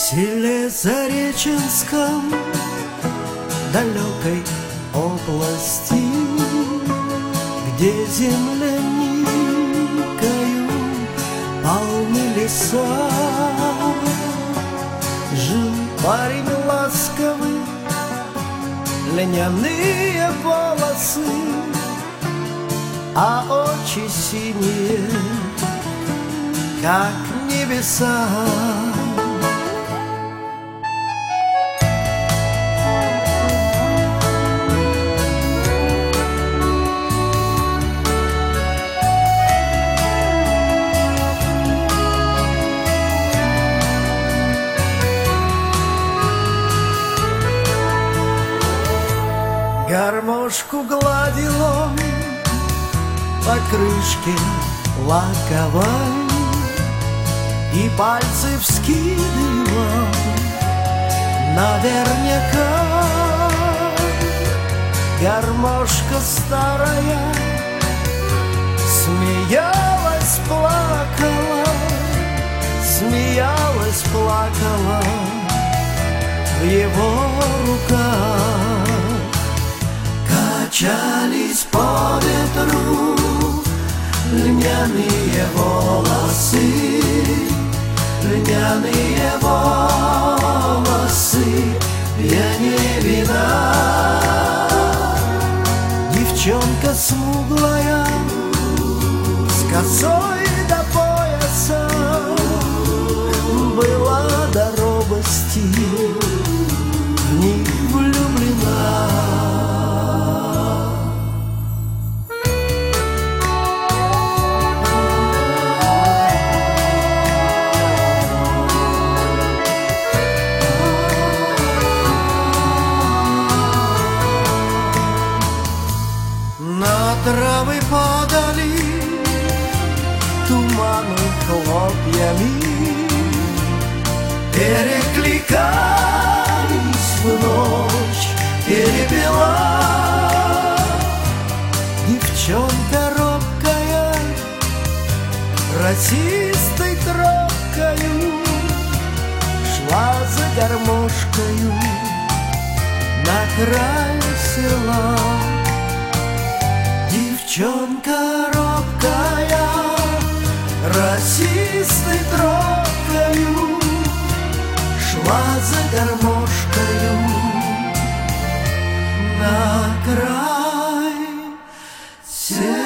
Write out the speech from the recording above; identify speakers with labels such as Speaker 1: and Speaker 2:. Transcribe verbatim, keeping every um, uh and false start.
Speaker 1: селе Зареченском, далекой области, где земляникою полны леса, жил парень ласковый, льняные волосы, а очи синие, как небеса. Гармошку гладил он по крышке лаковой и пальцы вскидывал наверняка. Гармошка старая смеялась, плакала, смеялась, плакала в его руках. Качались по ветру льняные волосы, льняные волосы, пьяне вина. Девчонка смуглая с косой до пояса была до робости в них влюблена. Травы падали туманы хлопьями, перекликались в ночь перепела. Девчонка робкая, расистой тропкою шла за гармошкою на край села. Девчонка робкая, расистой тропкою шла за гармошкою на край села.